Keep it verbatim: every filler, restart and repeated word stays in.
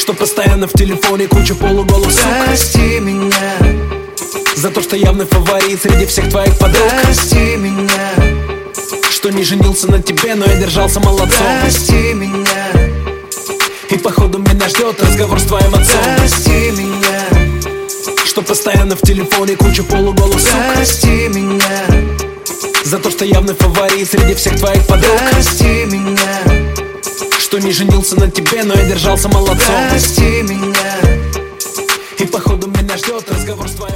что постоянно в телефоне куча полуголых сук. Прости меня за то, что явный фаворит среди всех твоих подруг. Прости меня, что не женился на тебе, но я держался молодцом. Прости меня, и походу меня ждет разговор с твоим отцом. Прости меня, что постоянно в телефоне куча полуголых сук. Прости меня за то, что явный фаворит среди всех твоих подруг. Прости меня, что не женился на тебе, но я держался молодцом. Прости меня, и походу меня ждет разговор с твоим